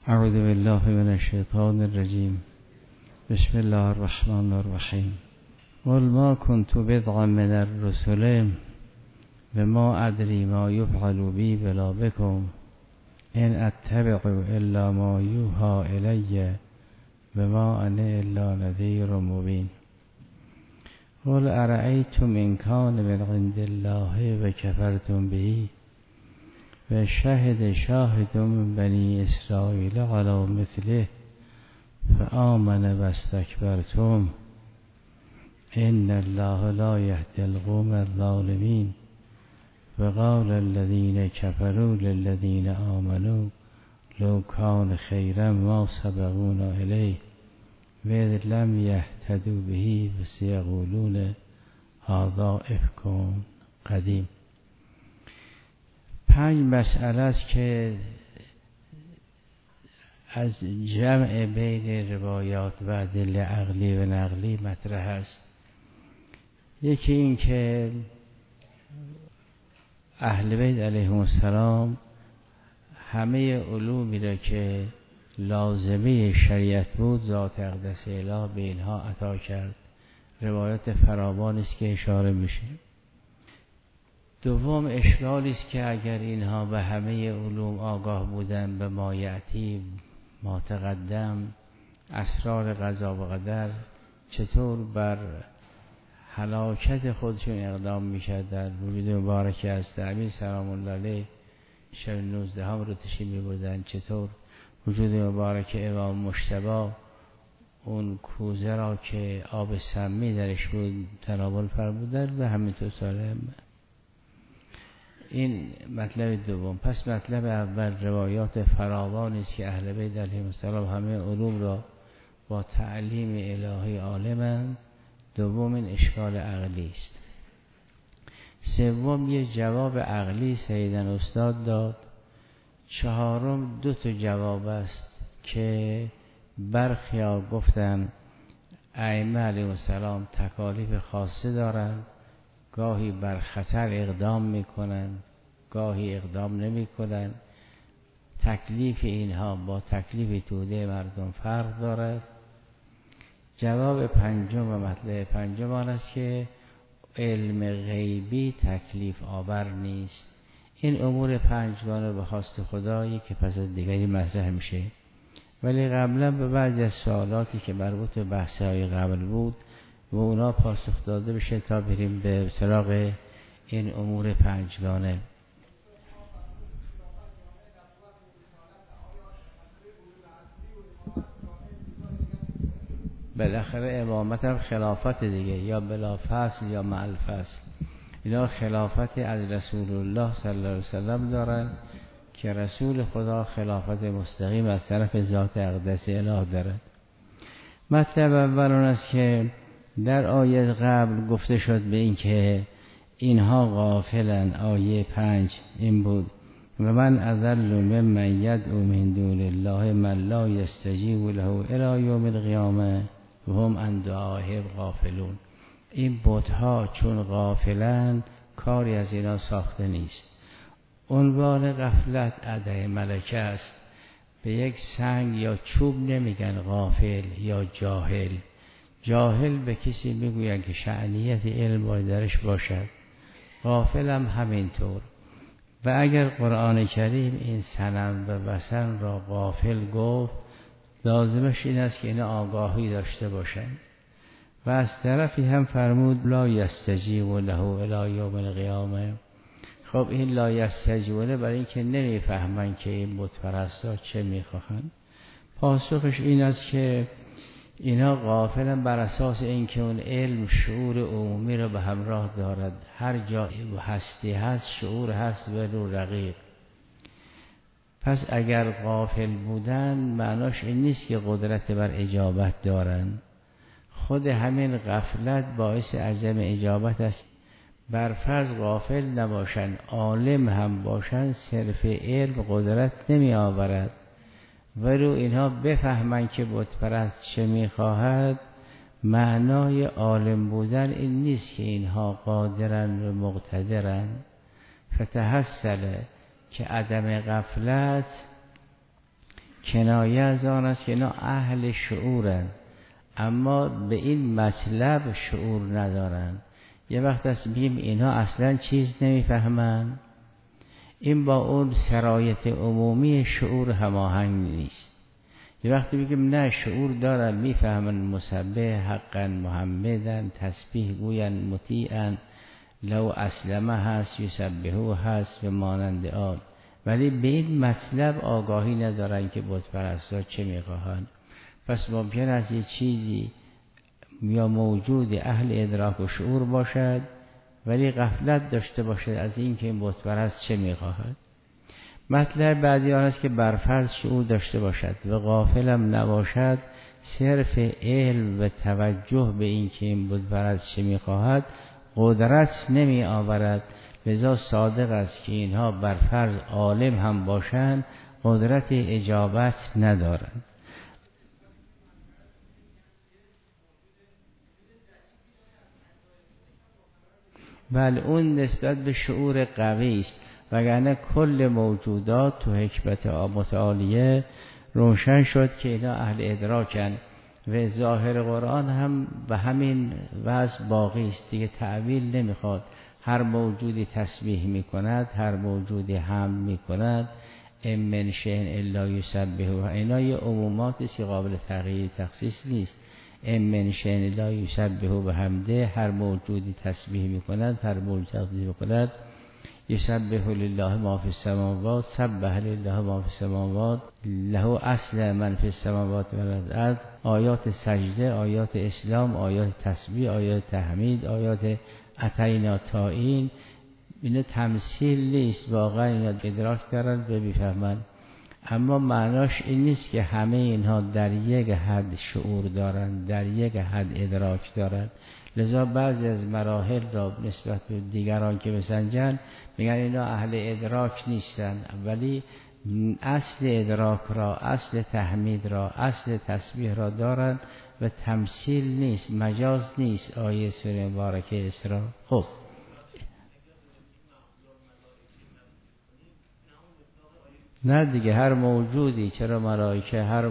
اعوذ بالله من الشیطان الرجیم. بسم الله الرحمن الرحیم. قل ما كنت بدعا من الرسل وما ادری ما یفعل بی ولا بکم ان اتبع الا ما یوحى الی وما انا الا نذیر مبین. قل ارأیتم ان کان من عند الله وکفرتم به و شهد شاهد من بنی اسرائیل علی مثله فآمن واستکبرتم ان الله لا یهدی القوم الظالمین. وقال الذین کفروا للذین آمنوا لو کان خیرا ما سبقونا الیه وإذ لم یهتدوا به فسیقولون هذا افک قدیم. 5 مسئله است که از جمع بین روایات و ادله عقلی و نقلی مطرح است. یکی این که اهل بیت علیهم السلام همه علومی را که لازمه شریعت بود ذات اقدس اله به اینها عطا کرد. روایات فراوانی است که اشاره میشه. دوم اشکالی است که اگر اینها به همه علوم آگاه بودن به ما یعتی ما تقدم اسرار قضا و قدر چطور بر هلاکت خودشون اقدام میکردن. وجود مبارک از امیر سلام الله علیه شب 19 رو تشریف میبردن. چطور وجود مبارک امام مجتبی اون کوزه را که آب سمی درش بود تناول فرمودن و همینطور سالم. این مطلب دوم. پس مطلب اول روایات فراوانی است که اهل بیت علیهم السلام همه علوم را با تعلیم الهی عالمند. دوم این اشکال عقلی است. سوم یه جواب عقلی سیدن استاد داد. چهارم 2 جواب است که برخیا گفتن ائمه علیهم السلام تکالیف خاصه دارند، گاهی بر خطر اقدام میکنن گاهی اقدام نمیکنن. تکلیف اینها با تکلیف توده مردم فرق دارد. جواب پنجم و مطلب پنجم آن است که علم غیبی تکلیف آور نیست. این امور 5گانه به خواست خدایی که پس از دیگری مطرح میشه. ولی قبلا به بعضی از سوالاتی که مربوط به بحث‌های قبل بود و اونا پاسخ داده بشه تا بریم به سراغ این امور 5گانه. بالاخره امامت هم خلافت دیگه، یا بلا فصل یا مع الفصل. اینا خلافت از رسول الله صلی الله علیه وسلم دارن که رسول خدا خلافت مستقیم از طرف ذات اقدس اله داره. مطلب اول اون است که در آیه قبل گفته شد به این که اینها غافلن. آیه 5 این بود و من اضل ممن یدعو من دون الله من لا یستجیب له الی یوم القیامه و هم عن دعائهم غافلون. این بت‌ها چون غافلن کاری از اینا ساخته نیست. عنوان غفلت عدم ملکه است. به یک سنگ یا چوب نمیگن غافل یا جاهل. جاهل به کسی میگوین که شأنیت علم باید درش باشد. غافل هم همینطور. و اگر قرآن کریم این صنم و وثن را غافل گفت لازمش این است که این آگاهی داشته باشند. و از طرفی هم فرمود لا یستجیب له الی یوم القیامه. خب این لا یستجیبونه برای این که نمیفهمن که این بت پرستا چه میخواهند. پاسخش این است که اینا غافلن بر اساس اینکه اون علم شعور عمومی رو به همراه دارد. هر جا هستی هست شعور هست و رو رقیق. پس اگر غافل بودن معناش این نیست که قدرت بر اجابت دارن. خود همین غفلت باعث عدم اجابت است. بر فرض غافل نباشن عالم هم باشن صرف علم قدرت نمی آورد. ولو اینها بفهمن که بت پرست چه میخواهد معنای عالم بودن این نیست که اینها قادرن و مقتدرن. فتحصل که عدم غفلت کنایه از آن است که اینا اهل شعورن اما به این مطلب شعور ندارن. یه وقت است میگیم اینا اصلا چیز نمیفهمن، این با اون شرایط عمومی شعور هماهنگ نیست. یه وقتی میگیم نه شعور دارن، میفهمن مسبح حقا محمدن، تسبیح گوین مطیعن، لو اسلمه هست، یسبحو هست و مانند آن، ولی به این مطلب آگاهی ندارن که بت پرستا چه میخواهند. پس ممکن است یه چیزی یا موجود اهل ادراک و شعور باشد ولی غفلت داشته باشد از این که این بت پرست چه میخواهد. مطلب بعدی آن است که برفرض شعور داشته باشد و غافلم نباشد، صرف علم و توجه به این که این بت پرست چه میخواهد قدرت نمی آورد. لذا صادق است که اینها برفرض عالم هم باشند قدرت اجابت ندارند. بله اون نسبت به شعور قوی است، وگرنه کل موجودات تو حکمت متعالیه روشن شد که اینا اهل ادراکن و ظاهر قرآن هم به همین وضع باقی است دیگه، تعویل نمیخواد. هر موجودی تسبیح میکند، هر موجودی حمد میکند، ام من شیء الا یسبح، اینا یه عموماتی است که قابل تغییر تخصیص نیست. ام من شیء الا یسبح بحمده، هر موجودی تسبیح میکند، هر موجودی تسبیح میکند. یسبح لله ما فی السماوات، سبح لله ما فی السماوات، له اصل من فی السماوات و الارض. آیات سجده، آیات اسلام، آیات تسبیح، آیات تحمید، آیات اتینا تائین، اینا تمثیل نیست، واقعا اینا ادراک دارن و میفهمن، اما معناش این نیست که همه اینها در یک حد شعور دارن، در یک حد ادراک دارن. لذا بعضی از مراحل را نسبت به دیگران که بسنجن میگن اینا اهل ادراک نیستن، ولی اصل ادراک را، اصل تحمید را، اصل تسبیح را دارن و تمثیل نیست، مجاز نیست. آیه سوره مبارکه اسراء. خب نه دیگه هر موجودی، چرا ملائکه، هر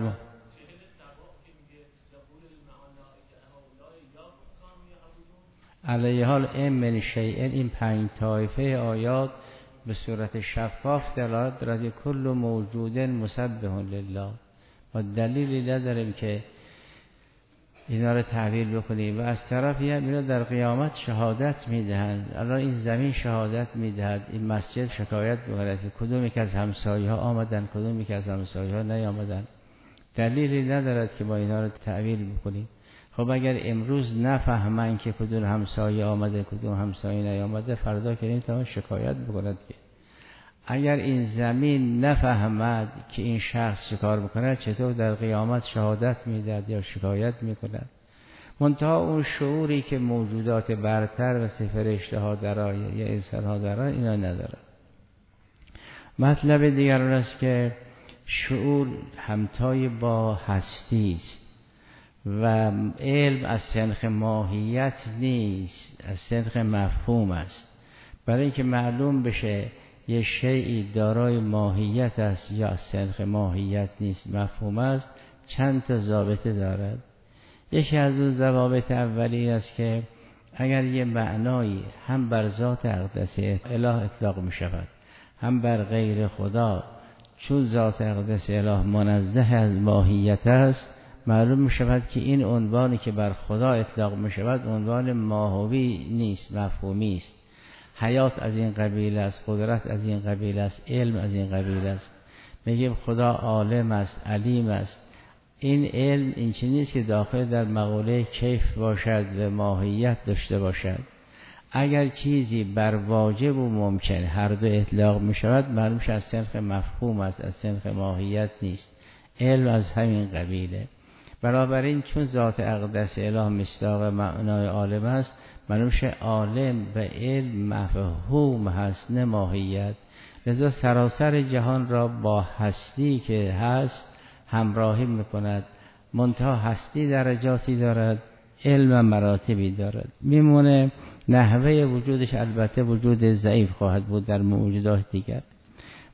علیه حال ام من شیء، این 5 طایفه آیات به صورت شفاف دلالت دارد کل موجود مسبح لله و دلیلی نداریم که اینا رو تحویل بکنیم. و از طرفی هم اینا در قیامت شهادت میدهند. الان این زمین شهادت میدهد، این مسجد شکایت میکند که کدوم یک از همسایه ها آمدن، کدوم یک از همسایه ها نیامدن. دلیلی ندارد که با اینا رو تحویل بکنیم. خب اگر امروز نفهمن که کدوم همسایه آمده کدوم همسایه نیامده، فردا که نمیتونه شکایت بکند که. اگر این زمین نفهمد که این شخص چه کار میکند، چطور در قیامت شهادت میدهد یا شکایت میکند؟ منتها اون شعوری که موجودات برتر و فرشته ها دارن یا انسان ها دارن اینا ندارن. مطلب دیگر است که شعور همتای با هستی است و علم از سنخ ماهیت نیست، از سنخ مفهوم است. برای اینکه معلوم بشه یه شیئی دارای ماهیت است یا از سنخ ماهیت نیست، مفهوم است، چند تا ضابطه دارد. یکی از اون ضوابط اولی این است که اگر یه معنایی هم بر ذات اقدس اله اطلاق می شود هم بر غیر خدا، چون ذات اقدس اله منزه از ماهیت است، معلوم می شود که این عنوانی که بر خدا اطلاق می شود عنوان ماهوی نیست، مفهومی است. حیات از این قبیل است، قدرت از این قبیل است، علم از این قبیل است. میگیم خدا عالم است، علیم است. این علم این چیزی نیست که داخل در مقوله کیف باشد و ماهیت داشته باشد. اگر چیزی بر واجب و ممکن هر دو اطلاق می شود، معلوم شد از صنف مفهوم است، از صنف ماهیت نیست. علم از همین قبیله. بنابراین چون ذات اقدس اله مصداق معنای عالم است، معلوم شد عالم و علم مفهوم هست نه ماهیت. لذا سراسر جهان را با هستی که هست همراهی میکند. منتها هستی درجاتی دارد، علم مراتبی دارد. میمونه نحوه وجودش البته وجود ضعیف خواهد بود در موجودات دیگر.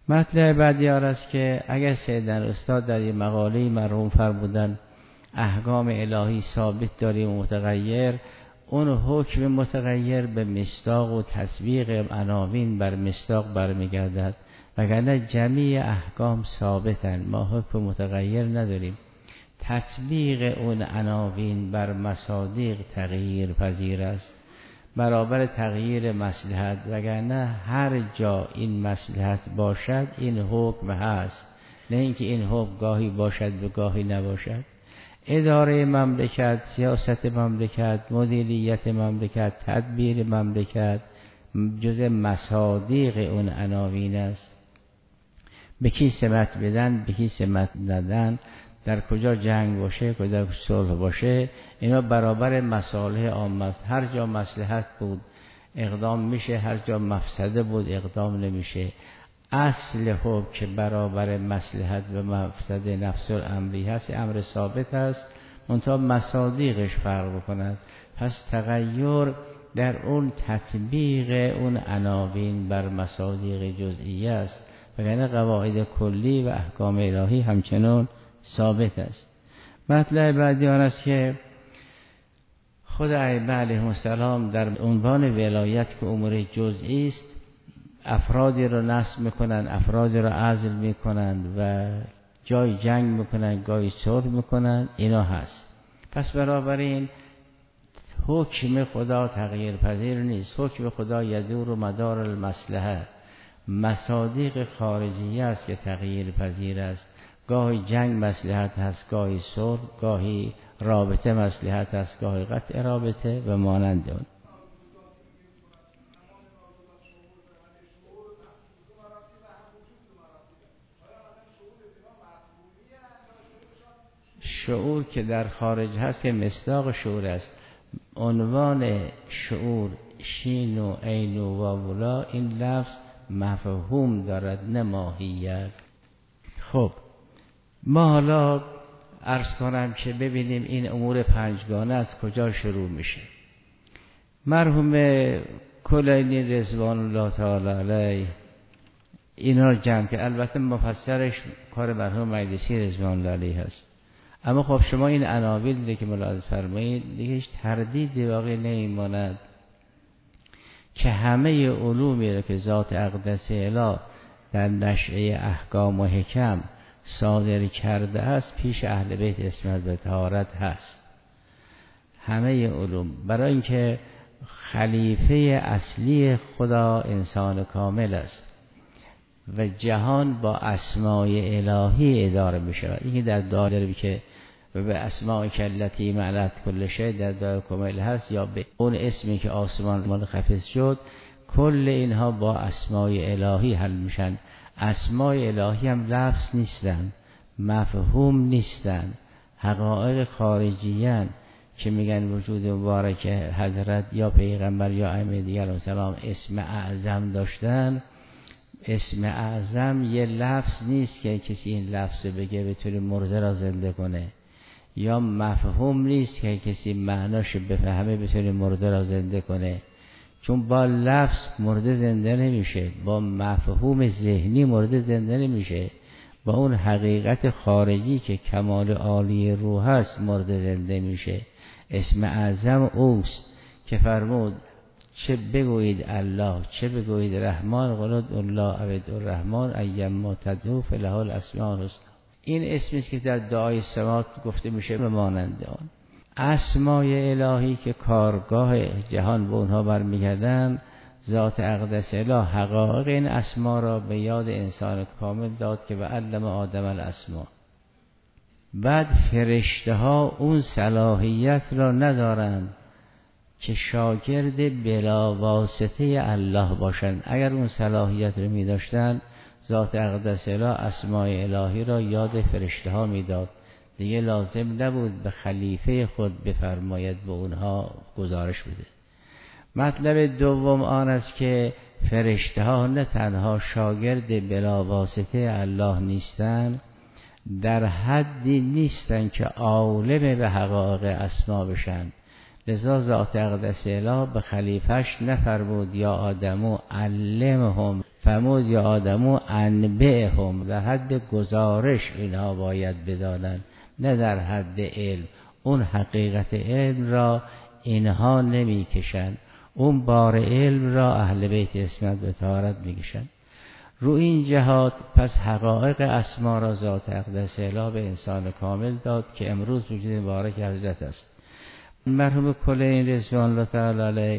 مطلب بعدی است که اگر سیدنا استاد در یه مقاله مرحوم فرمودن احکام الهی ثابت داریم و متغیر، اون حکم متغیر به مصداق و تطبیق عناوین بر مصداق برمیگردد، وگرنه جمیع احکام ثابتن، ما حکم متغیر نداریم. تطبیق اون عناوین بر مصادیق تغییر پذیر است، برابر تغییر مصلحت، وگرنه هر جا این مصلحت باشد این حکم هست، نه اینکه این حکم گاهی باشد و گاهی نباشد. اداره مملکت، سیاست مملکت، مدیریت مملکت، تدبیر مملکت جزء مصادیق اون عناوین است. به کی سمت بدن، به کی سمت ندن، در کجا جنگ باشه، کجا صلح باشه، اینا برابر مصالح عامه است. هر جا مصلحت بود اقدام میشه، هر جا مفسده بود اقدام نمیشه. اصل حکم که برابر مصلحت و مفسده نفس الامری هست، امر ثابت است، منتها مصادیقش فرق بکند. پس تغییر در اون تطبیق اون عناوین بر مصادیق جزئیه است، وگرنه قواعد کلی و احکام الهی همچنان ثابت است. مطلب بعدی آن است که خود ائمه علیهم السلام در عنوان ولایت که امور جزئی است، افرادی رو نصب میکنن، افرادی رو عزل میکنن و جای جنگ میکنن، گاهی صلح میکنن، اینا هست. پس بنابراین حکم خدا تغییر پذیر نیست، حکم خدا یدور و مدار المصلحه، مصادیق خارجی است که تغییر پذیر است. گاهی جنگ مصلحت هست، گاهی صلح، گاهی رابطه مصلحت هست، گاهی قطع رابطه و مانند اون. شعور که در خارج هست که مصداق شعور است. عنوان شعور شین و عین و واولا، این لفظ مفهوم دارد نه ماهیت. خب ما حالا عرض کنم که ببینیم این امور پنجگانه از کجا شروع میشه. مرحوم کلینی رضوان الله تعالی علیه اینا رو جمع که البته مفسرش کار مرحوم مجلسی رضوان الله علیه هست، اما خب شما این عناوین دیگه که ملاحظه فرمایید دیگه هیچ تردیدی واقعی نمیماند که همه علومی رو که ذات اقدس اله در نشأه احکام و حکم صادر کرده است پیش اهل بیت عصمت و طهارت هست. همه علوم، برای اینکه خلیفه اصلی خدا انسان کامل است و جهان با اسماء الهی اداره می شود. این در دعا داریم که به اسماء کلتی معنات کل شی در دعای کامل هست، یا به اون اسمی که آسمان منخفض شد، کل اینها با اسماء الهی حل میشن. اسماء الهی هم لفظ نیستن، مفهوم نیستن، حقایق خارجیان که میگن وجود مبارک حضرت یا پیغمبر یا ائمه دیگر علیهم السلام اسم اعظم داشتن. اسم اعظم یه لفظ نیست که کسی این لفظ بگه بتونه مرده را زنده کنه، یا مفهوم نیست که کسی معناش بفهمه بتونه مرده را زنده کنه، چون با لفظ مرده زنده نمیشه، با مفهوم ذهنی مرده زنده نمیشه، با اون حقیقت خارجی که کمال عالی روح هست مرده زنده میشه. اسم اعظم اوست که فرمود چه بگویید الله، چه بگویید رحمان، قلت الله عبد الرحمن ایما تدعو فله الاسماء الحسنی. این اسمی است که در دعای سمات گفته میشه به مانند آن. اسماء الهی که کارگاه جهان به اونها برمیگردن، ذات اقدس اله حقایق این اسما را به یاد انسان کامل داد که و علم آدم الاسماء. بعد فرشته ها اون صلاحیت را ندارند که شاگرد بلا واسطه الله باشند. اگر اون صلاحیت رو می داشتن، ذات اقدس اله اسماء الهی را یاد فرشته ها می داد، دیگه لازم نبود به خلیفه خود بفرماید به اونها گزارش بده. مطلب دوم آن است که فرشته ها نه تنها شاگرد بلا واسطه الله نیستند، در حدی نیستند که عالم به حقایق اسما بشن، لذا ذات اقدس اله به خلیفش نفرمود یا آدمو علمهم، فرمود یا آدمو انبئهم، در حد گزارش اینها باید بدانند، نه در حد علم. اون حقیقت علم را اینها نمی کشند، اون بار علم را اهل بیت اسمت و طهارت می کشند. رو این جهات پس حقایق اسما را ذات اقدس اله به انسان کامل داد که امروز وجود مبارک حضرت است. مرحوم کلینی رضوان الله تعالی علیه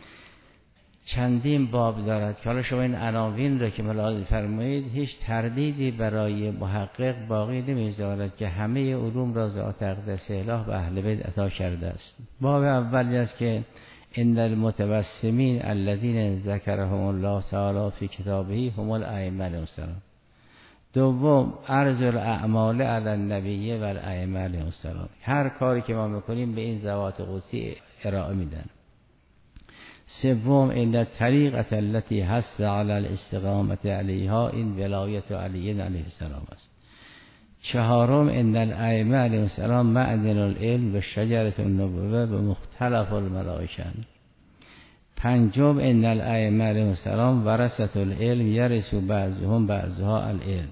چندین باب دارد که حالا شما این عناوین را که ملاحظه فرمایید هیچ تردیدی برای محقق باقی نمی‌ذارد که همه علوم را ذات اقدس اله به اهل بیت عطا کرده است. باب اولی است که ان المتوسمین الذين ذکرهم الله تعالی فی کتابه هم الائمه السلام. دوم عرض الاعمال علی النبی و الائمه السلام، هر کاری که ما میکنیم به این ذوات قدسی ارائه میدن. سوم ان الطریقه التي حث علی الاستقامه علیها این ولایت علی علیه السلام است. چهارم ان الائمه علیهم السلام معدن العلم و شجره النبوه به مختلف الملائکه. پنجم ان الائمه علیهم السلام ورثه العلم یرث بعضهم بعضها العلم.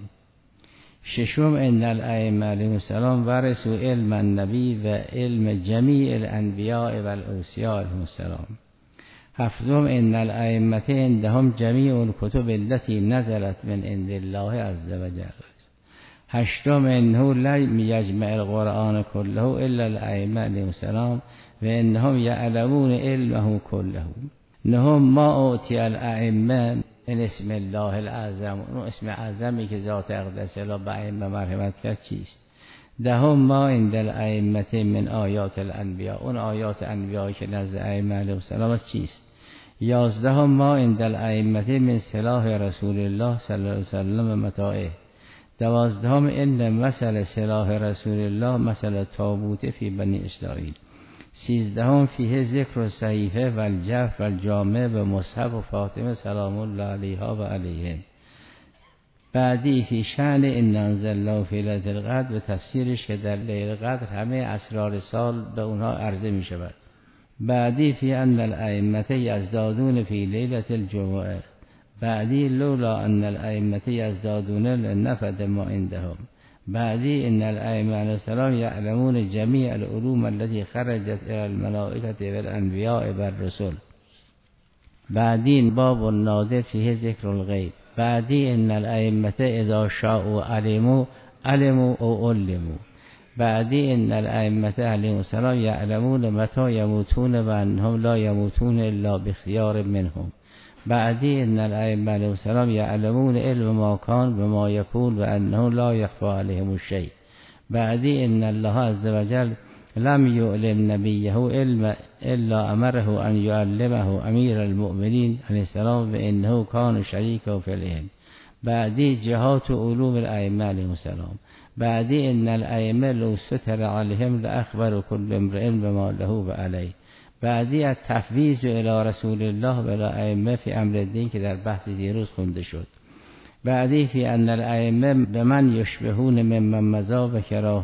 ششم ان الائمه علیهم السلام ورثوا علم النبی و علم جمیع الانبیاء و الاوصیاء علیهم السلام. هفتم ان الائمه عندهم جمیع الکتب التي نزلت من عند الله عز وجل. هشتم انه لم یجمع القرآن كله الا الائمه علیهم السلام و انهم یعلمون علمه كله. نهم ما اعطی الائمه این اسم الله الاعظم، اون اسم اعظمی که ذات اقدس اله به ائمه مرحمت کرد چیست؟ دهم ما عند الائمه من آیات الانبیاء، اون آیات انبیایی که نزد ائمه علیهم السلام است چیست؟ یازدهم ما عند الائمه من سلاح رسول الله صلی الله علیه وسلم متاعه. دوازدهم ان مثل سلاح رسول الله مثل تابوت فی بنی اسرائیل. سیزدهم فیه ذکر صحیفه و الجف و الجامع و مصحف و فاطمه سلام الله علیها و علیهم. بعدی فی شأن ان انزلناه فی لیلة القدر و تفسیرش که در لیل القدر همه اسرار سال به اونها عرضه می شود. بعدی فی ان الائمه یزدادون فی لیلة الجمعه. بعدی لولا ان الائمه یزدادون لنفد ما عندهم. بعدی ان الائمه علیهم السلام یعلمون جمیع العلوم التي خرجت الى الملائکه و الانبیاء و الرسل. بعدی باب النادر فیه ذکر الغیب. بعدی ان الائمه اذا شاءوا علموا او علموا. بعدی ان الائمه علیهم السلام یعلمون متى یموتون و انهم لا یموتون الا بخیار منهم. بعدی ان الائمه علیهم السلام یعلمون علم ما کان و ما یکون و انه لا یخفی علیهم الشیء. بعدی ان الله عز وجل لم یعلم نبیه علم الا امره ان یعلمه امیر المؤمنین علیه السلام و انه کان شریکا فی العلم. بعدی جهات علوم الائمه علیهم السلام. بعدی ان الائمه لو ستر علیهم لاخبر کل امرئ بما له و علیه. بعدی از تفویض الی رسول الله و الی ائمه فی امر الدین که در بحث دیروز خونده شد. بعدی فی ان الائمه بمن یشبهون ممن مضی و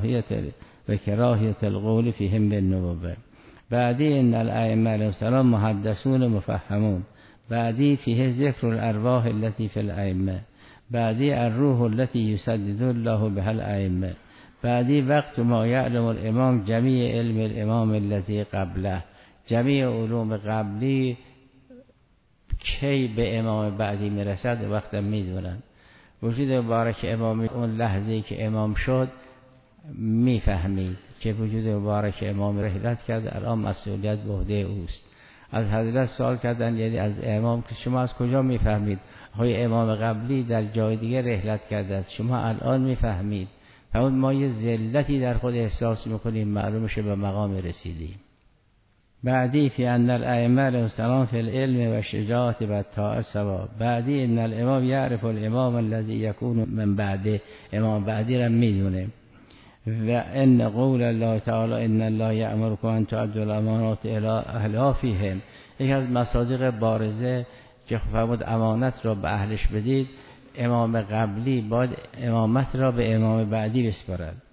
کراهیت القول فیهم بالنبوه. بعدی ان الائمه علیهم السلام محدثون مفهمون. بعدی فیه ذکر الارواح التي فی الائمه. بعدی الروح التي یسدد الله بها الائمه. بعدی وقت ما یعلم الامام جمیع علم الامام الذی قبله. جمیع علوم قبلی کی به امام بعدی میرسد وقت میدونن. وجود مبارک امامی اون لحظه‌ای که امام شد میفهمید که وجود مبارک امام رحلت کرد، الان مسئولیت به عهده اوست. از حضرت سوال کردن یعنی از امام که شما از کجا میفهمید؟ های امام قبلی در جای دیگه رحلت کرده است، شما الان میفهمید. همون ما یه ذلتی در خود احساس میکنیم، معلوم شه به مقام رسیدیم. بعدی فی ان الائمه علیهم السلام فی العلم و شجاعت و الطاعه سوا. بعدی ان الامام یعرف الامام الذی یکون من بعده، امام بعدی را میدونه. و ان قول الله تعالی ان الله یأمرکم ان تؤدوا الامانات الی اهلها فیهم، یکی از مصادیق بارزه که فرمود امانت را به اهلش بدید. امام قبلی باید امامت را به امام بعدی بسپارد.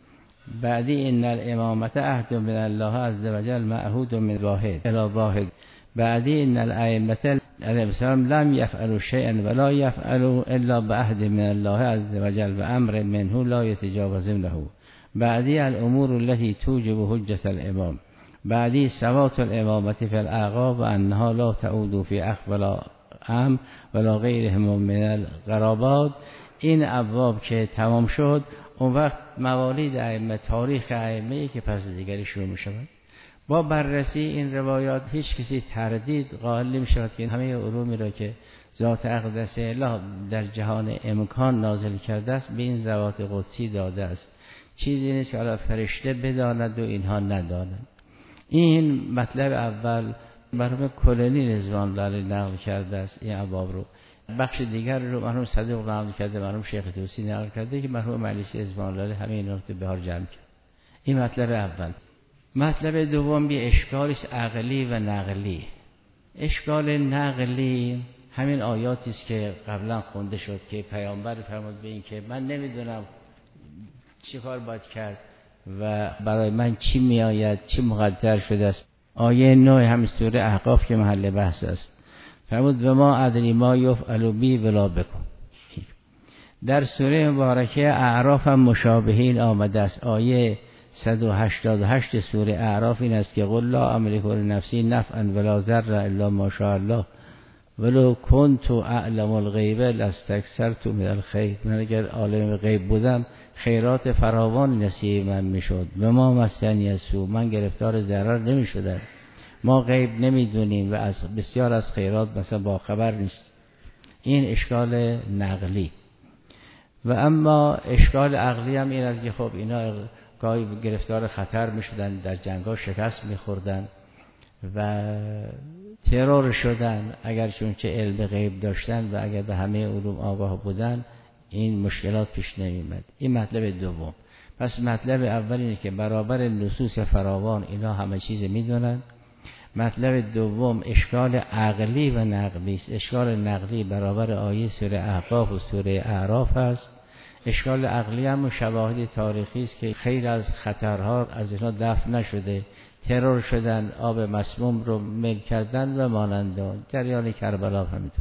بعدی ان الامامت عهد من الله عز وجل معهود من واحد الی واحد. بعدی ان الائمه علیهم السلام لم یفعلوا شیئا ولا یفعلوا الا بعهد من الله عز وجل و امر منه لا یتجاوزونه. بعدی الامور التي توجب حجة الامام. بعدی ثبات الامامة فی الاعقاب و انها لا تعود فی اخ ولا عم ولا غیرهم من القرابات. این ابواب که تمام شد، اون وقت موالید ائمه، تاریخ ائمه که پس دیگری شروع می شود. با بررسی این روایات هیچ کسی تردید قائل نمی شود که همه علومی را که ذات اقدس الله در جهان امکان نازل کرده است به این ذوات قدسی داده است. چیزی نیست که حالا فرشته بداند و اینها ندانند. این مطلب اول مرحوم کلینی رضوان الله علیه نقل کرده است این ابواب رو. بخش دیگر رو مرحوم صدوق نقل کرده، مرحوم شیخ توسی نقل کرده که مرحوم مجلسی رضوان الله علیه همه اینا رو به بهار جمع کرد. این مطلب اول. مطلب دوم یه اشکالی است عقلی و نقلی. اشکال نقلی همین آیاتی است که قبلا خونده شد که پیامبر فرمود به این که من نمیدونم چه کار باید کرد و برای من چی میآید، چی مقدر شده است. آیه 9 همین سوره احقاف که محل بحث است فرمود و ما ادری ما یفعل بی ولا بکن. در سوره مبارکه اعراف هم مشابهین آمده است. آیه 188 سوره اعراف این است که قل لا املک لنفسی نفعا ولا ضرا الا ما شاء الله ولو کنت اعلم الغیب لاستکثرت من الخیر. من اگر عالم غیب بودم خیرات فراوان نصیب من میشد. و ما مسنی السوء، من گرفتار ضرر نمیشدم. ما غیب نمیدونیم و از بسیار از خیرات مثلا با خبر نیست. این اشکال نقلی. و اما اشکال عقلی هم این است که خب اینا گاهی گرفتار خطر میشدن، در جنگ‌ها شکست میخوردن و ترور شدن. اگر چون چه علم غیب داشتن و اگر به همه علوم آگاه بودن این مشکلات پیش نمی‌آمد. این مطلب دوم. پس مطلب اول اینه که برابر نصوص فراوان اینا همه چیز میدونن. مطلب دوم اشکال عقلی و نقلی است. اشکال نقلی برابر آیه سوره احقاف و سوره اعراف است. اشکال عقلی هم شواهد تاریخی است که خیلی از خطرها از اینا دفع نشده، ترور شدن، آب مسموم رو میل کردن و مانند آن. جریان کربلا همینطور.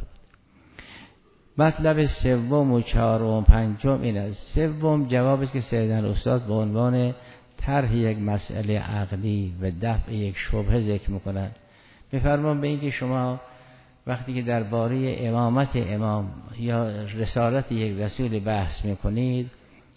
مطلب سوم و چهارم و پنجم این است. سوم جواب است که سیدنا استاد به عنوان طرح یک مسئله عقلی و دفع یک شبهه ذکر میکنند. میفرمان به این که شما وقتی که درباره امامت امام یا رسالت یک رسول بحث میکنید،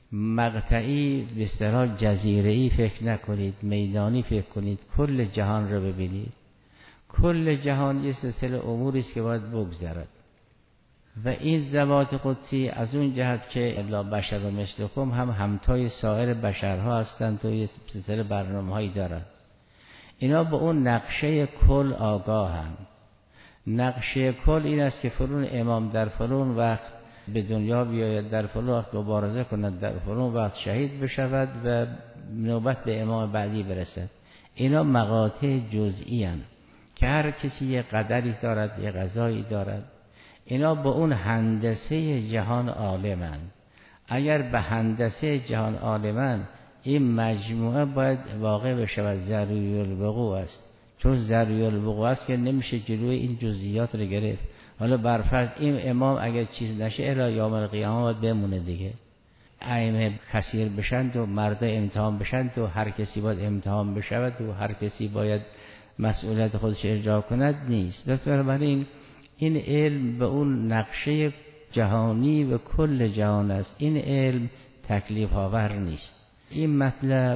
مقطعی به اصطلاح جزیره‌ای فکر نکنید، میدانی فکر کنید، کل جهان رو ببینید. کل جهان یه سلسله اموری است که باید بگذرد و این ذوات قدسی از اون جهت که الا بشر و مثلکم هم همتای سایر بشرها هستند و یه سلسله برنامه‌هایی دارند. اینا به اون نقشه کل آگاهند. نقشه کل این است که فلان امام در فلان وقت به دنیا بیاید، در فلان وقت مبارزه کند، در فلان وقت شهید بشود و نوبت به امام بعدی برسد. اینا مقاطع جزئی اند که هر کسی یه قدری دارد، یه قضایی دارد. اینا به اون هندسه جهان عالمند. اگر به هندسه جهان عالمند، این مجموعه باید واقع بشود. ضروری الوقوع است. چون ضروری الوقوع است که نمیشه جلوی این جزئیات رو گرفت. حالا برفرض این امام اگر چیز نشه الی یوم القیامه باید بمونه دیگه. ائمه کثیر بشند و مردا امتحان بشند و هر کسی باید امتحان بشود و هر کسی باید مسئولیت خودش اجرا کند نیست. پس بنابراین این علم به اون نقشه جهانی و کل جهان است. این علم تکلیف آور نیست. این مطلب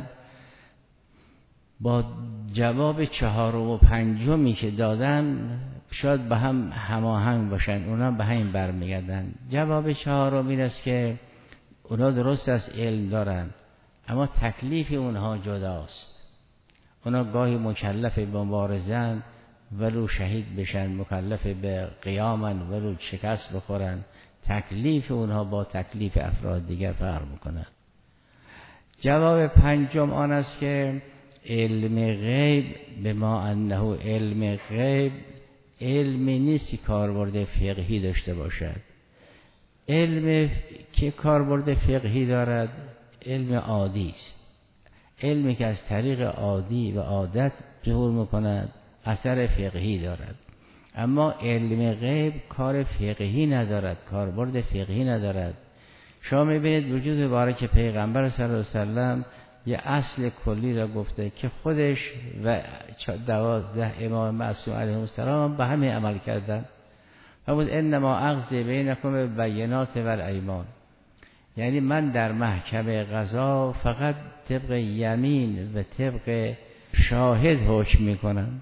با جواب چهارم و پنجمی که دادن شاید به هم هماهنگ باشن، اونا به همین برمیگردن. جواب چهارم این است که اونا درست از علم دارن اما تکلیف اونها جداست. اونا گاهی مکلف به مبارزن ولو شهید بشن، مکلف به قیامن ولو شکست بخورن. تکلیف اونها با تکلیف افراد دیگر فرق میکنه. جواب پنجم آن است که علم غیب به ما انه علم غیب علمی نیست که کاربرد فقهی داشته باشد. علم که کاربرد فقهی دارد علم عادی است. علمی که از طریق عادی و عادت ظهور میکند اثر فقهی دارد، اما علم غیب کار فقهی ندارد، کاربرد فقهی ندارد. شما میبینید وجود مبارک پیغمبر صلی الله علیه وسلم یه اصل کلی را گفته که خودش و 12 امام معصوم علیهم السلام به همین عمل کردن. فرمود انما اقضی بینکم بالبینات والایمان، یعنی من در محکمه قضا فقط طبق یمین و طبق شاهد حکم میکنم،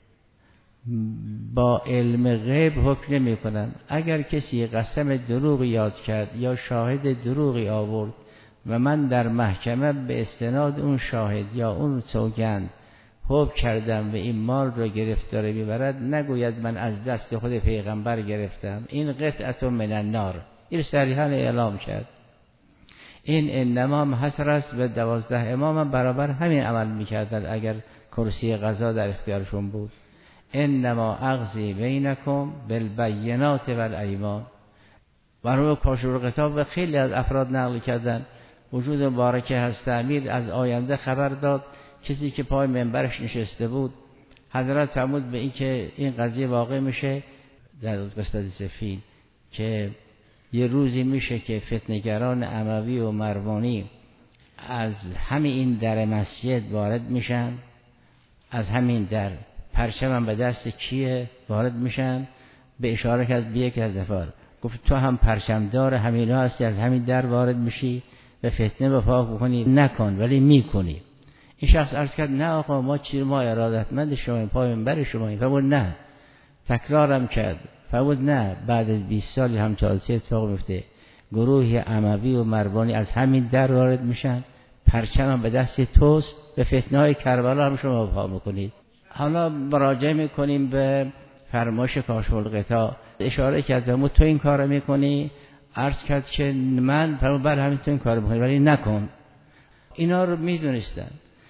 با علم غیب حکم نمی کنم. اگر کسی قسم دروغی یاد کرد یا شاهد دروغی آورد و من در محکمه به استناد اون شاهد یا اون سوگند حکم کردم و این مال را گرفتاره میبرد، نگوید من از دست خود پیغمبر گرفتم، این قطعه من النار، این صریحا اعلام کرد. این انما حصر است و 12 امام برابر همین عمل میکردند اگر کرسی قضا در اختیارشون بود. انما اقضی بینکم بالبینات والایمان. برای کاشور کتاب و خیلی از افراد نقل کردن وجود مبارک هست امیر از آینده خبر داد. کسی که پای منبرش نشسته بود حضرت فرمود به این که این قضیه واقع میشه در قصه سفین که یه روزی میشه که فتنه‌گران اموی و مروانی از همین در مسجد وارد میشن، از همین در پرچمم به دست کیه وارد میشن، به اشاره کرد به یک از نفر گفت تو هم پرچمدار همینا هستی، از همین در وارد میشی و فتنه به پا بکنی، نکن ولی میکنی. این شخص عرض کرد نه آقا ما ارادتمند شما، پای منبر شما. فرمود نه. تکرارم کرد. فرمود نه، بعد از 20 سال هم حادثه اتفاق میفته، گروهی اموی و مروانی از همین در وارد میشن، پرچمم به دست توست، به فتنه های کربلا هم شما پا میکنید. حالا مراجعه میکنیم به فرمایش کاشف الغطا. اشاره کرد فرمود تو این کارو میکنی؟ عرض کرد که من. فرمود بله همین تو این کارو میکنی ولی نکن. اینا رو میدونستن.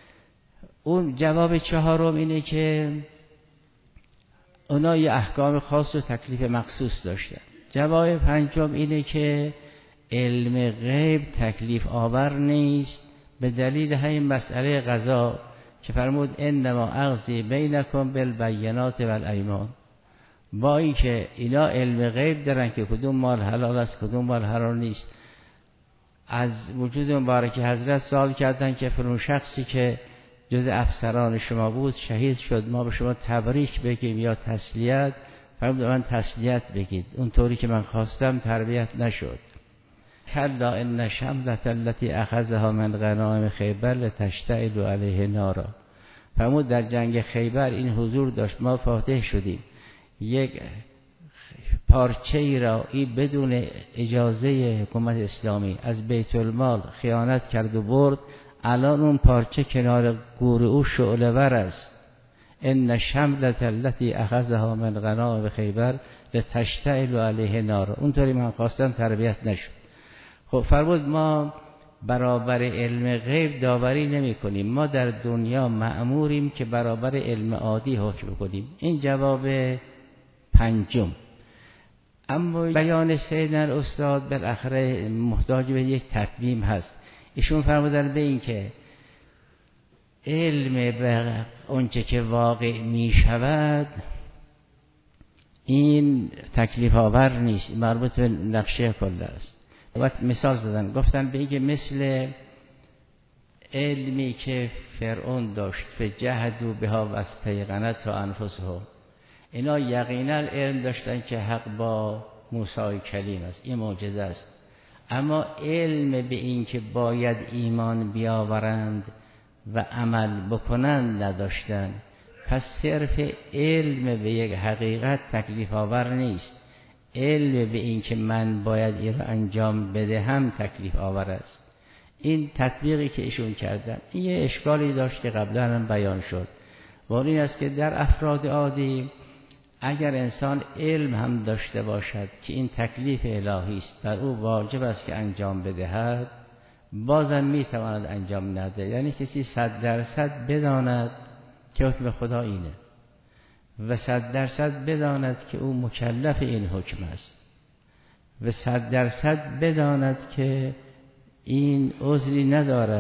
اون جواب چهارم اینه که اونا یه احکام خاص و تکلیف مخصوص داشتن. جواب پنجم اینه که علم غیب تکلیف آور نیست به دلیل همین مسئله قضا که فرمود انما اقضی بینکم بالبینات والایمان. با این که اینا علم غیب دارن که کدوم مال حلال است کدوم مال حرام نیست. از وجود مبارک حضرت سوال کردن که فرمود شخصی که جز افسران شما بود شهید شد، ما به شما تبریک بگیم یا تسلیت؟ فرمود من تسلیت بگید، اونطوری که من خواستم تربیت نشد. کلا ان شملة التي اخذها من غنائم خیبر لتشتعل علیه نارا. فرمود در جنگ خیبر این حضور داشت، ما فاتح شدیم، یک پارچه ای را این بدون اجازه حکومت اسلامی از بیت المال خیانت کرد و برد، الان اون پارچه کنار گور او شعله ور است. ان شملة التي اخذها من غنائم خیبر لتشتعل علیه نارا. اونطوری من خواستم تربیت نشد. خب فرمود ما برابر علم غیب داوری نمی کنیم، ما در دنیا مأموریم که برابر علم عادی حکم کنیم. این جواب پنجم. اما بیان سیدنا استاد بالاخره محتاج به یک تطمیم هست. ایشون فرمودن به این که علم به اونچه که واقع می شود این تکلیف آور نیست، مربوط به نقشه کل است. وقت مثال زدن گفتن به این که مثل علمی که فرعون داشت فجحدوا بها واستیقنتها انفسهم، اینا یقینا علم داشتن که حق با موسی کلیم است، این معجزه است، اما علم به این که باید ایمان بیاورند و عمل بکنند نداشتن. پس صرف علم به یک حقیقت تکلیف آور نیست، علم به این که من باید این را انجام بدهم تکلیف آور است. این تطبیقی که ایشون کردن این یه اشکالی داشت که قبلا هم بیان شد، و این است که در افراد عادی اگر انسان علم هم داشته باشد که این تکلیف الهی است بر او واجب است که انجام بدهد، بازم میتواند انجام نده. یعنی کسی 100% بداند که حکم خدا اینه و 100% بداند که او مکلف این حکم است و 100% بداند که این عذری ندارد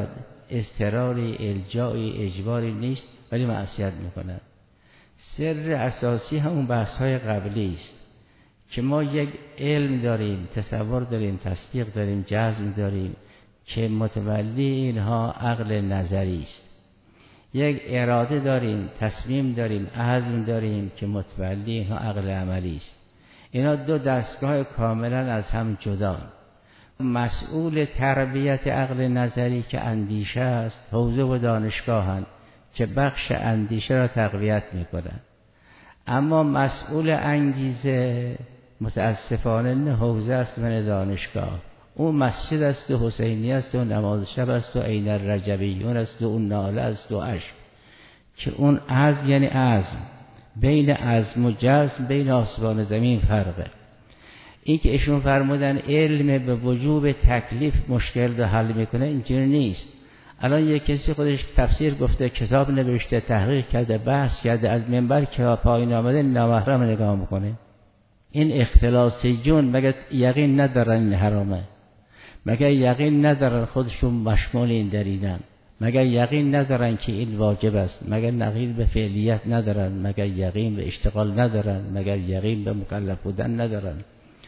اضطراری، الجایی، اجباری نیست، ولی معصیت میکنند. سر اساسی همون بحث‌های قبلی است که ما یک علم داریم، تصور داریم، تصدیق داریم، جزم داریم که متولی اینها عقل نظری است. یک اراده داریم، تصمیم داریم، عزم داریم که متولی اینها عقل عملی است. اینا دو دستگاه کاملا از هم جدا. مسئول تربیت عقل نظری که اندیشه است، حوزه و دانشگاهند که بخش اندیشه را تقویت میکنند. اما مسئول انگیزه متاسفانه نه حوزه است و نه دانشگاه. اون مسجد است و حسینی است و نماز شب است و عین الرجبیون است و اون ناله است و عشق، که اون عزم یعنی عزم. بین عزم و جزم بین آسمان و زمین فرقه. این که ایشون فرمودن علم به وجوب تکلیف مشکل رو حل میکنه، اینجوری نیست. الان یک کسی خودش تفسیر گفته، کتاب نوشته، تحقیق کرده، بحث کرده، از منبر که پایین آمده نامحرم نگاه میکنه. این اختلاسی جون مگر یقین ندارن این حرامه؟ مگر یقین ندارن خودشون مشمول این دریدن؟ مگر یقین ندارن که این واجب است؟ مگر یقین به فعلیت ندارن؟ مگر یقین به اشتغال ندارن؟ مگر یقین به مکلف بودن ندارن؟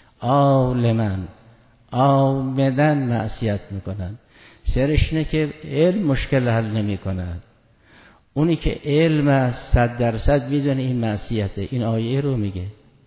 عامدن معصیت میکنن. سرش اینه که علم مشکل حل نمی کند. اونی که علم است 100% میدونه این معصیته، این آیه رو میگه.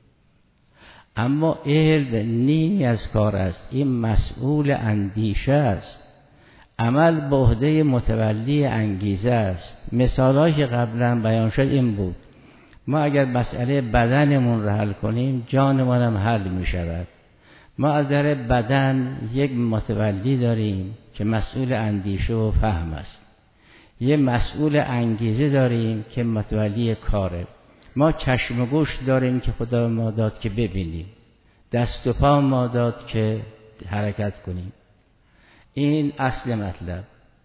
اما علم نیمی از کار است، این مسئول اندیشه است. عمل به عهده متولی انگیزه است. مثالایی که قبلا بیان شد این بود. ما اگر مسئله بدنمون رو حل کنیم، جانمون هم حل می شود. ما از در بدن یک متولی داریم که مسئول اندیشه و فهم است. یک مسئول انگیزه داریم که متولی کاره. ما چشم و گوش داریم که خدا ما داد که ببینیم. دست و پا ما داد که حرکت کنیم. این اصل مطلب.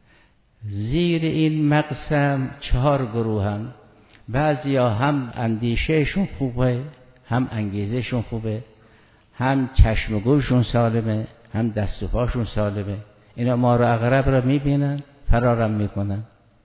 زیر این مقسم 4 گروه هم. بعضی ها هم اندیشهشون خوبه، هم انگیزهشون خوبه، هم چشم و گوششون سالمه، هم دست و پاشون سالمه. اینا ما رو اغرب رو میبینن، فرارم میکنن.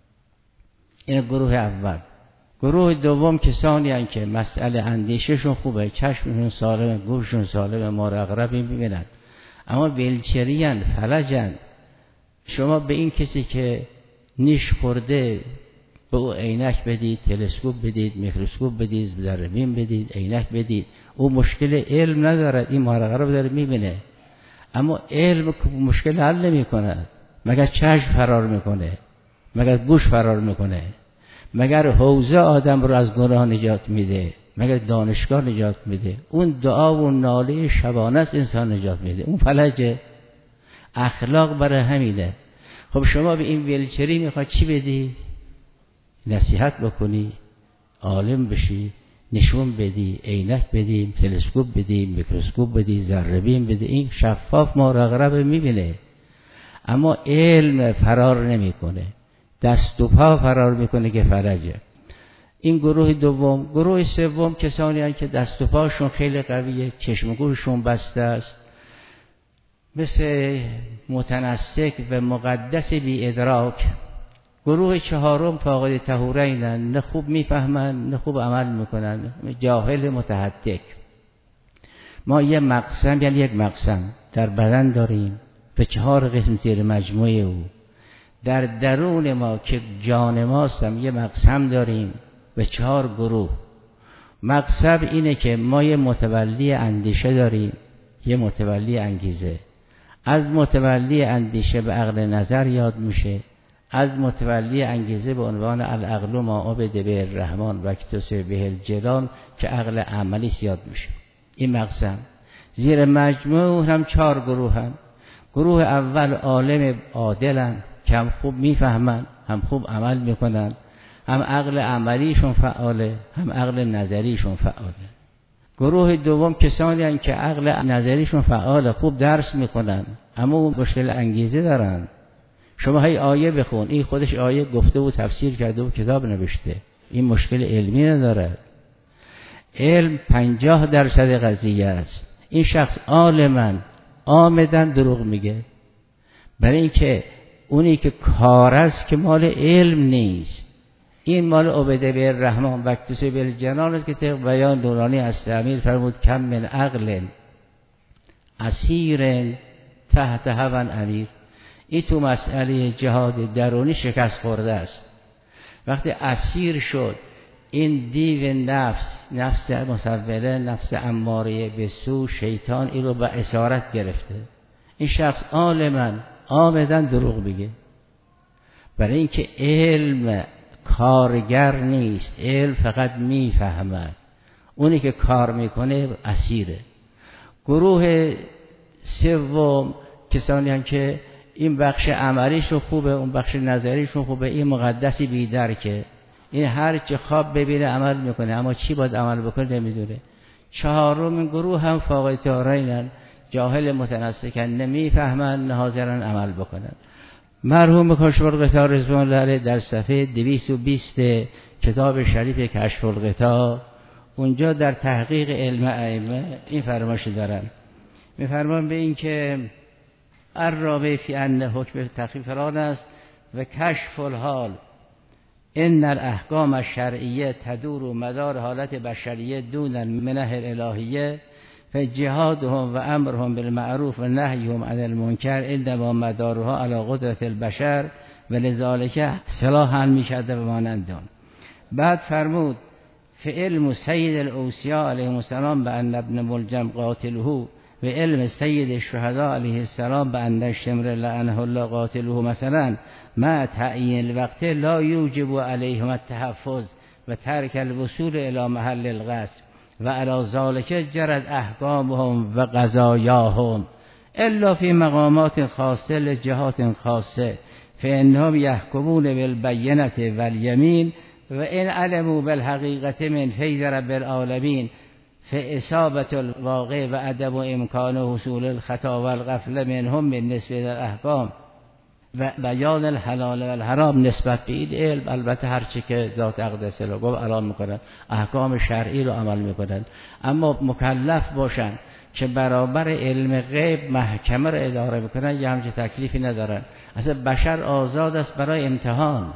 این گروه اول. گروه دوم کسانی هستند که مسئله اندیشهشون خوبه، چشمشون سالمه، گوششون سالمه، ما رو اغرب میبینن، اما ویلچریان، فلجن. شما به این کسی که نیش خورده به او عینک بدید، تلسکوپ بدید، میکروسکوپ بدید، ذره‌بین بدید، عینک بدید، او مشکل علم نداره، این مارغه رو داره میبینه. اما علم مشکل حل نمیکنه. مگر چشم فرار میکنه؟ مگر گوش فرار میکنه؟ مگر حوزه آدم رو از گناه نجات میده؟ مگر دانشگاه نجات میده؟ اون دعا و ناله شبانه است انسان نجات میده. اون فلجه. اخلاق برای همینه. خب شما به این ویلچری میخواد چی بدی؟ نصیحت بکنی، عالم بشی، نشون بدی، عینک بدی، تلسکوپ بدی، میکروسکوپ بدی، ذره‌بین بدی. این شفاف ما رو اغرب میبینه، اما علم فرار نمیکنه. دست و پا فرار میکنه که فرجه. این گروه دوم. گروه سوم کسانی هستند که دست و پاشون خیلی قویه، چشم و گوششون بسته است، مثل متنسک و مقدس بی ادراک. گروه چهارم فاقد طهورینن، نه خوب میفهمن نه خوب عمل میکنن، جاهل متحتک. ما یک مقسم در بدن داریم به 4 قسم زیر مجموعه او. در درون ما که جان ماست هم یک مقسم داریم به 4 گروه. مقسم اینه که ما یه متولی اندیشه داریم، یه متولی انگیزه. از متولی اندیشه به عقل نظر یاد میشه، از متولی انگیزه به عنوان العقل ما عبد به الرحمن و اکتسب به الجلال که عقل عملی یاد میشه. این مقسم. زیر مجموع هم 4 گروه هم. گروه اول عالم عادلن که هم خوب میفهمن، هم خوب عمل میکنن، هم عقل عملیشون فعاله، هم عقل نظریشون فعاله. گروه دوم کسانی هستند که عقل نظریشون فعاله، خوب درس میکنن، اما اون مشکل انگیزه دارن. شما هی آیه بخون، این خودش آیه گفته و تفسیر کرده و کتاب نوشته، این مشکل علمی نداره. علم 50% قضیه است. این شخص عالمن عامدن دروغ میگه، برای اینکه اونی که کار است که مال علم نیست. این مال عبده به الرحمن وقتش به الجنان است که طبق بیان نورانی از امیر فرمود کم من عقل اسیر تحت هوى امیر. این تو مسئله جهاد درونی شکست خورده است. وقتی اسیر شد این دیو نفس مصوره، نفس اماره به سو، شیطان این رو به اسارت گرفته. این شخص عالما عامداً دروغ بگه، برای اینکه علم کارگر نیست، علم فقط میفهمد. اونی که کار میکنه اسیره. گروه سوم کسانی هستند که این بخش عملیشون خوبه، اون بخش نظریشون خوبه، این مقدسی بی‌درکه، این هر چی خواب ببینه عمل میکنه، اما چی باید عمل بکنه نمیدونه. چهارم گروه هم فاقد طهارینن، جاهل متنسکن، نمیفهمن، ناحاضرن عمل بکنن. مرحوم کاشف الغطا رضوان الله علیه در صفحه 220 کتاب شریف کشف الغطا اونجا در تحقیق علم ائمه این فرمایش دارن، میفرمان به این که الرابع فی ان حکم تخفیف فران است و کشف الحال ان الاحکام الشرعیه تدور مدار حالت بشریه دون المنح الالهیه فجهادهم و امرهم بالمعروف و نهیهم عن المنکر انما مدارها علی قدرت البشر و لذالک صلاحا میشده و مانندان. بعد فرمود فعلم سید الاوصیاء علیهم السلام بان ابن ملجم قاتله و علم سید الشهداء علیه السلام بان الشمر لعنه الله قاتله مثلا مع تعیین الوقت لا یوجب علیهم التحفظ و ترک الوصول الی محل القصد و علی ذلک جرت احکامهم و قضایاهم الا فی مقامات خاصه لجهات خاصه فانهم یحکمون بالبینة والیمین و ان علموا بالحقیقة من فیض رب العالمین فاصابة الواقع و عدم امکان حصول الخطا و الغفله منهم بالنسبه للاحکام و بیان الحلال و الحرام نسبت به این علم. البته هرچی که ذات اقدس رو گفت الان میکنن، احکام شرعی رو عمل میکنن، اما مکلف باشن که برابر علم غیب محکمه رو اداره میکنن یا همچه تکلیفی ندارن. اصلا بشر آزاد است برای امتحان.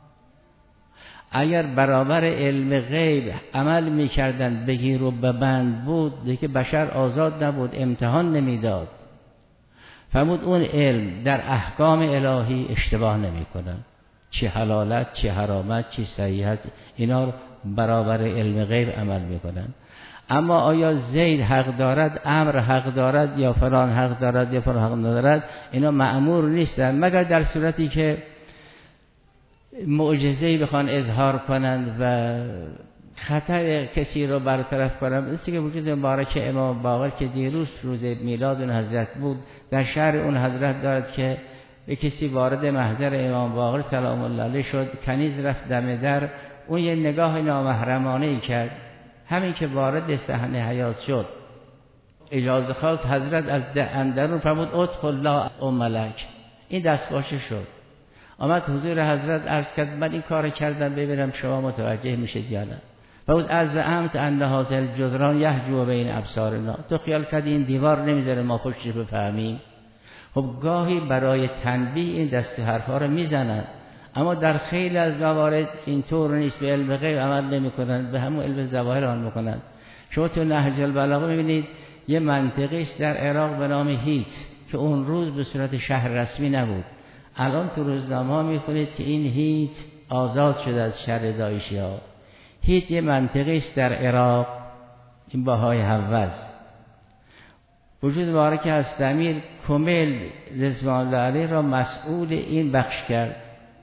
اگر برابر علم غیب عمل میکردن بگیر و ببند بود دیگه بشر آزاد نبود، امتحان نمیداد. فرمود اون علم در احکام الهی اشتباه نمی کنن، چی حلالت چی حرامت چی صحیحت اینا رو برابر علم غیب عمل می کنن. اما آیا زید حق دارد، عمرو حق دارد یا فلان حق دارد یا فلان حق ندارد، اینا مأمور نیستن مگر در صورتی که معجزه‌ای بخوان اظهار کنند و خطر کسی رو برطرف کنم. مثل که وجود مبارک امام باقر که دیروز روز میلاد اون حضرت بود، در شهر اون حضرت دارد که به کسی وارد محضر امام باقر سلام الله علیه شد، کنیز رفت دم در، اون یه نگاه نامحرمانه ای کرد، همین که وارد صحنه حیات شد اجازه خواست حضرت از اندرون فرمود ادخل لا ام ملک، این دستباشه شد. آمد حضور حضرت عرض کرد من این کار کردم ببینم شما متوجه میشید یا نه. فرمود از زعمت ان هذا الجدران یحجو بین ابصارنا، تو خیال کردی این دیوار نمیذاره ما پشتش بفهمیم. خب گاهی برای تنبیه این دست حرفا رو میزنن، اما در خیلی از موارد اینطور نیست، به علم غیب عمل نمیکنن، به همون علم ظواهر عمل میکنن. شما تو نهج البلاغه میبینید یه منطقه است در عراق به نام هیت که اون روز به صورت شهر رسمی نبود، الان تو روزنامه‌ها میخونید که این هیت آزاد شده از شر داعشی‌ها. هیت یه منطقه است در عراق، این باهای حوض. وجود مبارک هست امیر کمیل رضوان الله علیه را مسئول این بخش کرد.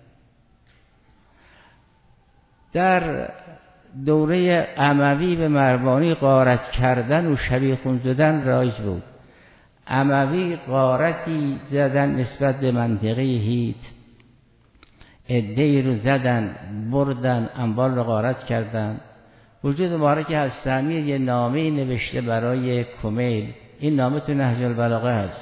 در دوره اموی به مروانی غارت کردن و شبیخون زدن رایج بود. اموی غارتی زدن نسبت به منطقه هیت، عده‌ای رو زدن، بردن، اموال رو غارت کردن. وجود مبارک هست امیر یه نامه نوشته برای کمیل، این نامه تو نهج البلاغه هست،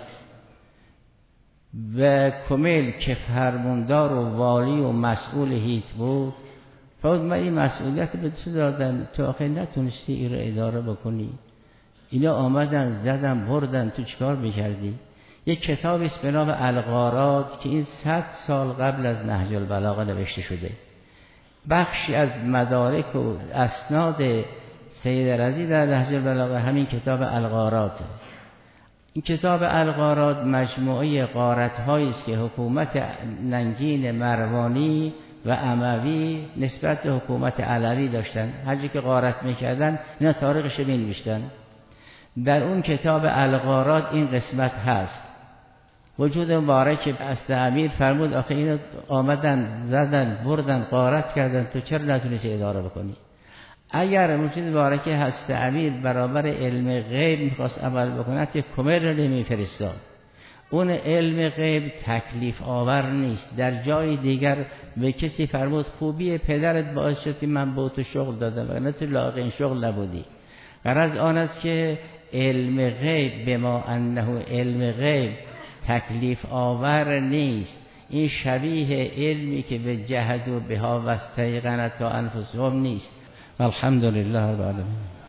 و کمیل که فرماندار و والی و مسئول هیت بود فرمود من این مسئولیت به تو دادم، تو آخه نتونستی این رو اداره بکنی، اینا آمدن زدن بردن، تو چیکار میکردی؟ یک کتابی است به نام الغارات که این 100 سال قبل از نهج البلاغه نوشته شده. بخشی از مدارک و اسناد سید رضی در نهج البلاغه همین کتاب الغارات. این کتاب الغارات مجموعه غارت‌هایی است که حکومت ننگین مروانی و اموی نسبت به حکومت علوی داشتن. هر جایی که غارت می‌کردن اینا تاریخش رو می‌نوشتن. در اون کتاب الغارات این قسمت هست. وجود مبارک اصل امیر فرمود آخه اینو آمدن زدن بردن غارت کردن، تو چرا نتونستی اداره بکنی؟ اگر وجود مبارک هست امیر برابر علم غیب میخواست عمل بکند که کمر رو نمیفرستاد. اون علم غیب تکلیف آور نیست. در جای دیگر به کسی فرمود خوبی پدرت باعث شد که من به تو شغل دادم و نه تو لایق این شغل نبودی. غرض آن است که علم غیب به ما انه علم غیب تکلیف آور نیست. این شبیه علمی که به جهد و بها و استیقنت تا انفسهم نیست. الحمدلله رب العالمین.